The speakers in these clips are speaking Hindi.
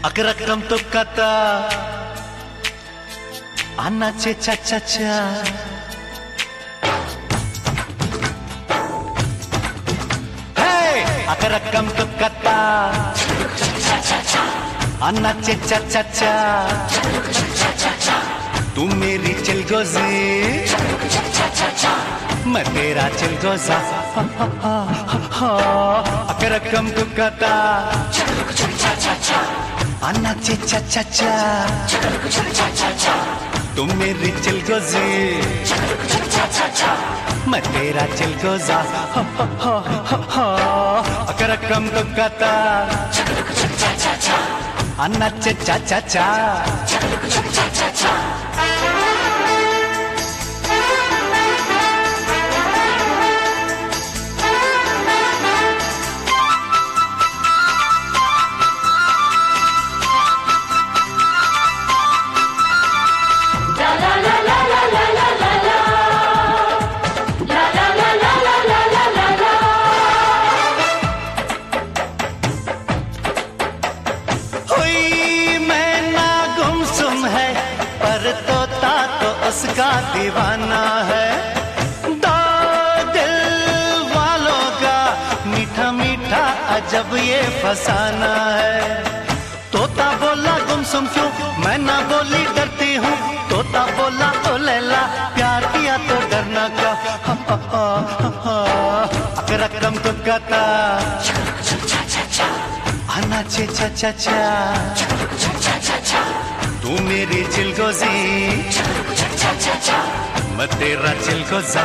అకరకం తొక్కత అన్నచే చచ్చ హే అకరకం తొక్కత అన్నచే చచ్చ तू मेरी चिलगोजी मैं तेरा चिलगोजा अकरकम तुक्कता अन्ना चिच्चा चच्चा तू मेरी चिलगोजी मैं तेरा चिलगोजा अकरकम तुक्कता अन्ना चिच्चा चच्चा उसका दीवाना है दो दिल वालों का मीठा मीठा अजब ये फसाना है तोता बोला गुमसुम क्यों मैं ना बोली डरती हूँ तोता बोला ओ लैला प्यार किया तो डरना क्या अकरकम तुक्कता अन्ना चे चा चा तू मेरी चिलगोजी मैं तेरा चिलगोजा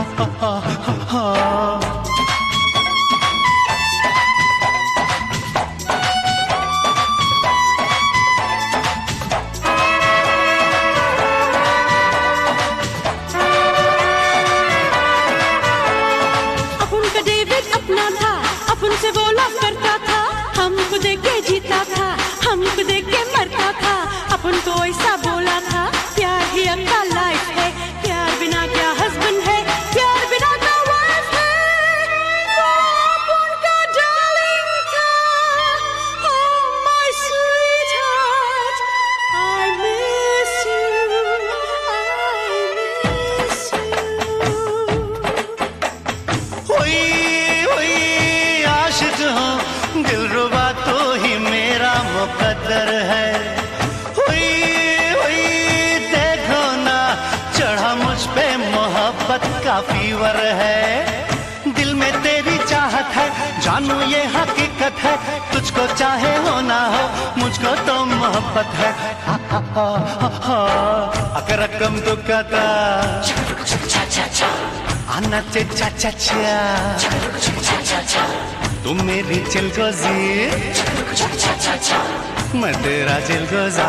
अपन का डेविड अपना था अपन से वो लव करता था हमको देख के जीता था हमको देख के मरता था अपन को ऐसा बोला था प्यार ही अपना लाइफ है प्यार बिना क्या हस्बैंड है प्यार बिना क्या वाइफ है वो अपन का डार्लिंग था oh my sweetheart I miss you हुई हुई आशिक हूँ दिलरुबा तो ही मेरा मुकद्दर है मोहब्बत का फीवर है दिल में तेरी चाहत है जानू ये हकीकत है तुझको चाहे हो ना हो मुझको तो मोहब्बत है अकरकम तुक्कता अन्ना चे चा चा तुम मेरी चिलगोजी मैं तेरा चिलगोजा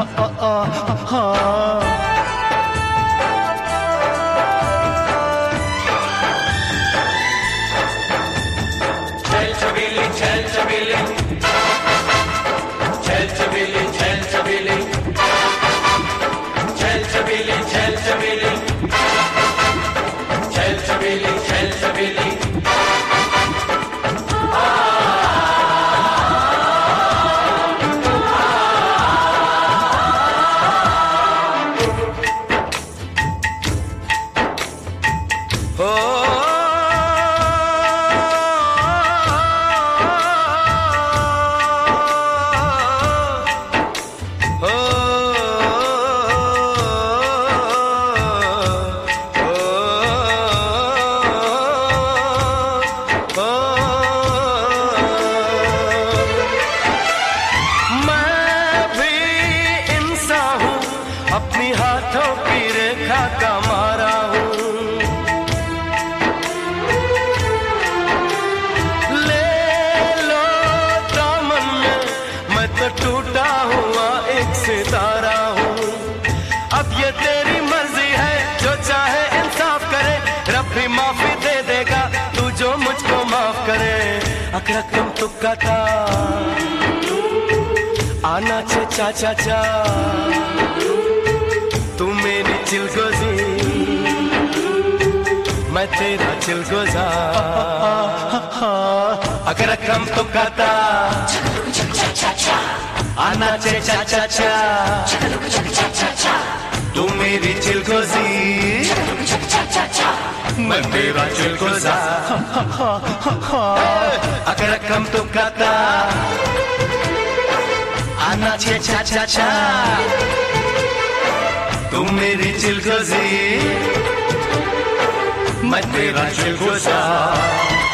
अपनी हाथों की रेखा का मारा हूँ ले लो दामन में मैं तो टूटा हुआ एक सितारा हूँ अब ये तेरी मर्जी है जो चाहे इंसाफ करे रब भी माफी दे देगा तू जो मुझको माफ करे अकरकम तुक्कता आना चे चा चा चा तू मेरी चिलगोजी मैं तेरा चिलगोजा अकरकम तुक्कता आना चे चा चा चा, तू मेरी चिलकोजी, मैं तेरा चिलकोजा, अगर कम तो काता, आना चे चा चा चा, तू मेरी चिलकोजी, मैं तेरा चिलकोजा।